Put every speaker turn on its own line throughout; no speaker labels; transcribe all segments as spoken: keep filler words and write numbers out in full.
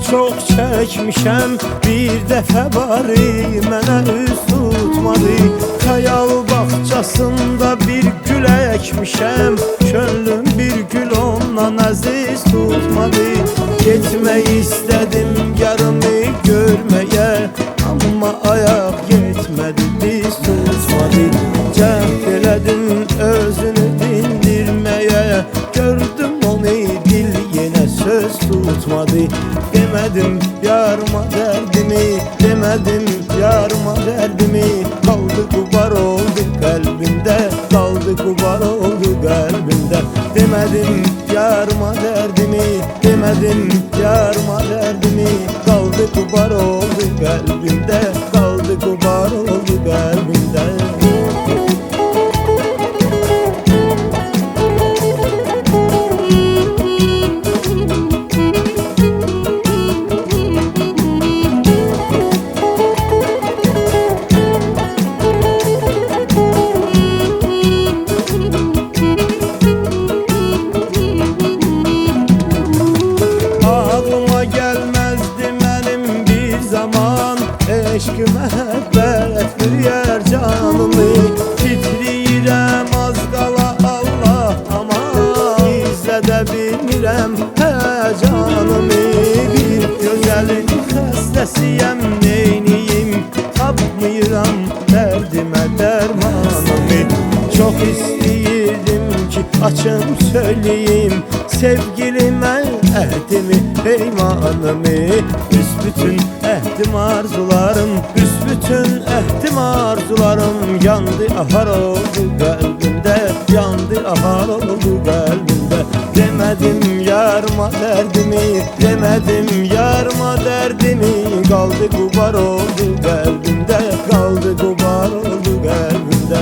çok çəkmişəm, bir dəfə bari mənə üz tutmadı. Xəyal bağçasında bir gül əkmişəm, könlüm bir gül ondan əziz tutmadı. Getmək istədim yarımı görməyə, amma ayaq yetmədi, diz tutmadı. Cəhd elədim özünü dindirməyə, gördüm onu dil yenə söz tutmadı. Demədim yarıma dərdimi, demədim yarıma dərdimi, qaldı qubar oldu qəlbimdə, qaldı qubar oldu qəlbimdə. Demədim yarıma dərdimi, demədim yarıma dərdimi, qaldı qubar oldu qəlbimdə, qaldı qubar oldu qəlbimdə. Eşq məhəbbət bürüyər canımı, titriyirəm az qala Allah aman, izlədə bilmirəm həyəcanımı. Bir gözəlin xəstəsiyəm, neyniyim, tapmıram dərdimə dərmanımı. Çox istəyirdim ki açım söyleyeyim sevgilimə əhdimi, peymanımı. Büsbütün əhdim arzularım, büsbütün əhdim arzularım, yandı ahar oldu qəlbimdə, yandı ahar oldu qəlbimdə. Demədim yarıma dərdimi, demədim yarıma dərdimi, qaldı qubar oldu qəlbimdə, qaldı qubar oldu qəlbimdə.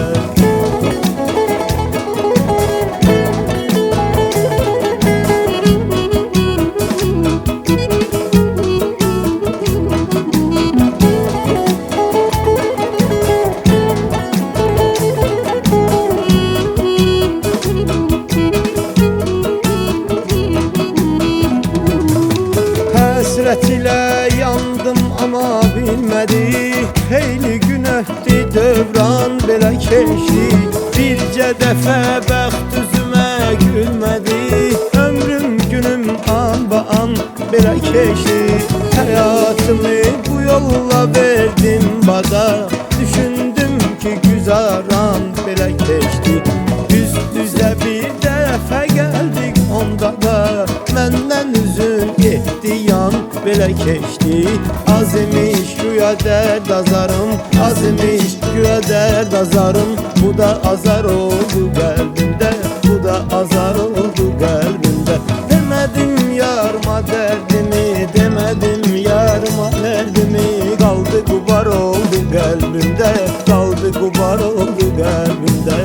Həsrət ilə yandım amma bilmədi, xeyli gün ötdü dövran belə keçdi. Bircə dəfə bəxt üzümə gülmədi, ömrüm günüm an ba an belə keçdi. Həyatımı bu yolla verdim bada, düşündüm ki güzaran belə keçdi. Üst-üzə bir dəfə gəldik onda da, məndən üzün getdi yan belə keçdi. Az imiş güya dərd azarım, az imiş güya dərd azarım, bu da azar oldu qəlbimdə, bu da azar oldu qəlbimdə. Demədim yarıma dərdimi, demədim yarıma dərdimi, qaldı qubar oldu qəlbimdə, qaldı qubar oldu qəlbimdə.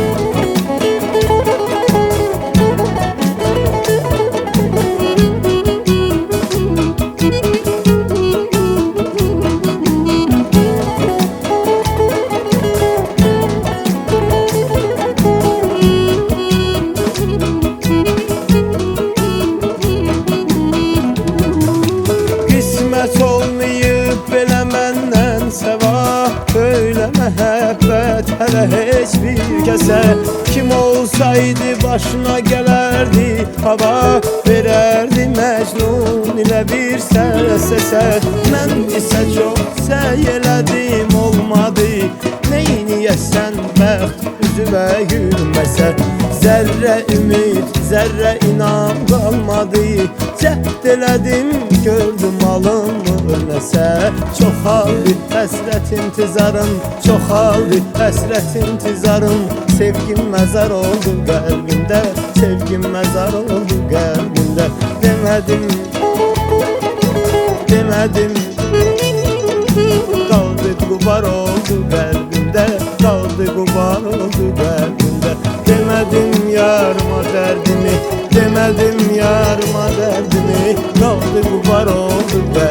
Olmayıb belə məndən səva, böyle məhəbbət hələ heç bir kəsə. Kim olsaydı başına gələrdi hava, verərdi Məcnun ilə bir səsə. Mən isə çox səy elədim olmadı, neyniyəsən bəxt üzümə gülməsə. Zərrə ümid, zərrə inam qalmadı, cəhd elədim gördüm alınmır nəsə. Çoxaldı həsrət intizarım, çoxaldı həsrət intizarım, sevgim məzar oldu qəlbimdə, sevgim məzar oldu qəlbimdə. Demədim, demədim, qaldı qubar oldu qəlbimdə, qaldı qubar oldu qəlbimdə. Demədim yarıma dərdimi, demədim yarıma dərdimi, qaldı qubar oldu qəlbimdə.